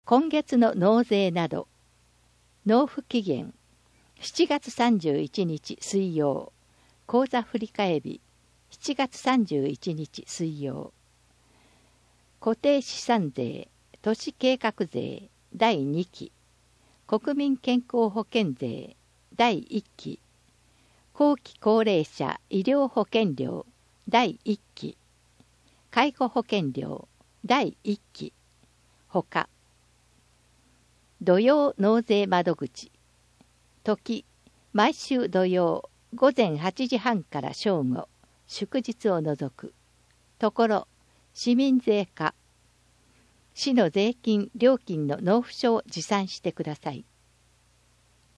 今月の納税など、納付期限7月31日水曜、口座振替日7月31日水曜。固定資産税、都市計画税第2期、国民健康保険税第1期、後期高齢者医療保険料第1期、介護保険料第1期、ほか。土曜納税窓口、時、毎週土曜午前8時半から正午、祝日を除く。ところ、市民税課、市の税金・料金の納付書を持参してください。